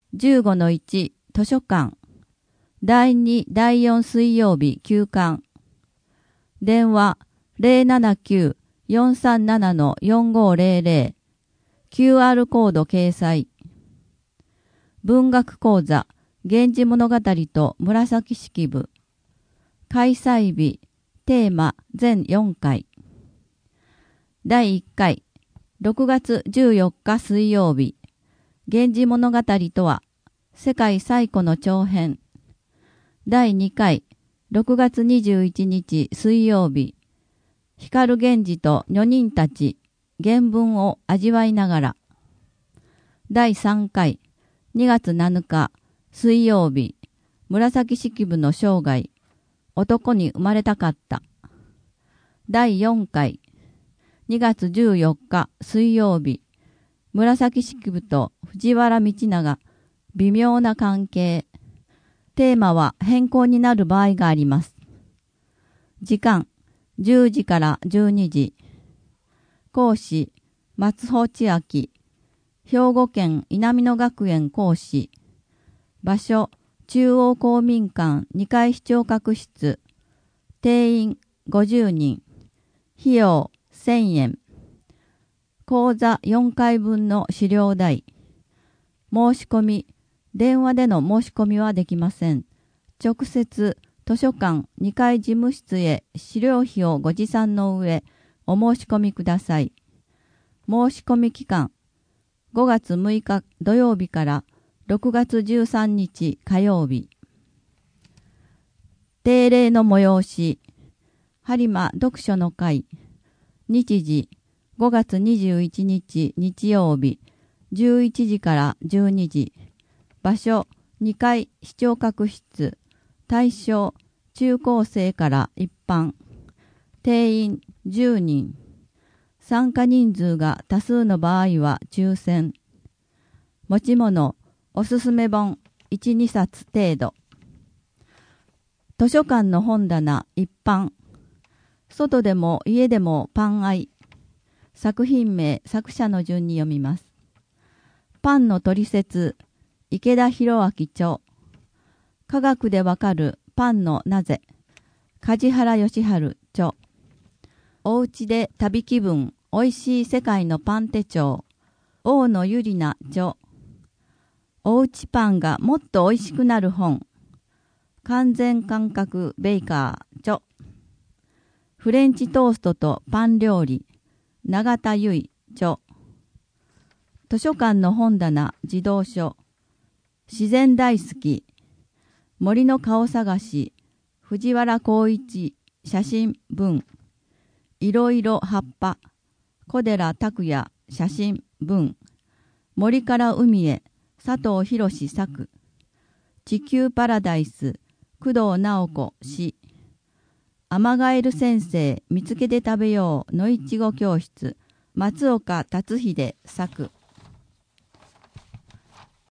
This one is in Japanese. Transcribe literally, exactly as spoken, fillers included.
じゅうごのいち 図書館だいにだいよん水曜日休館電話 ゼロななきゅう よんさんなな よんごゼロゼロ キューアール コード掲載文学講座源氏物語と紫式部開催日テーマ全よんかいだいいっかいろくがつじゅうよっか水曜日源氏物語とは世界最古の長編だいにかいろくがつにじゅういちにち水曜日光源氏と女人たち原文を味わいながらだいさんかいにがつなのか水曜日紫式部の生涯男に生まれたかっただいよんかいにがつじゅうよっか水曜日紫式部と藤原道長微妙な関係テーマは変更になる場合があります時間じゅうじからじゅうにじ講師松穂千秋兵庫県稲美野学園講師場所中央公民館にかい視聴覚室定員ごじゅうにん費用せんえん講座よんかいぶんの資料代申し込み電話での申し込みはできません直接図書館にかい事務室へ資料費をご持参の上お申し込みください申し込み期間ごがつむいか土曜日からろくがつじゅうさんにち火曜日定例の催し播磨読書の会日時ごがつにじゅういちにち日曜日じゅういちじからじゅうにじ場所にかい視聴覚室対象中高生から一般定員じゅうにん参加人数が多数の場合は抽選持ち物おすすめ本 いちにさつ程度図書館の本棚一般外でも家でもパンアイ作品名作者の順に読みますパンのトリセツ池田博明著科学でわかるパンのなぜ梶原義治著おうちで旅気分おいしい世界のパン手帳大野ゆりな著おうちパンがもっとおいしくなる本完全感覚ベイカー著フレンチトーストとパン料理永田由衣著図書館の本棚児童書自然大好き森の顔探し藤原浩一写真文いろいろ葉っぱ小寺拓也写真文森から海へ佐藤博作地球パラダイス工藤直子詩アマガエル先生見つけて食べようのいちご教室松岡達秀作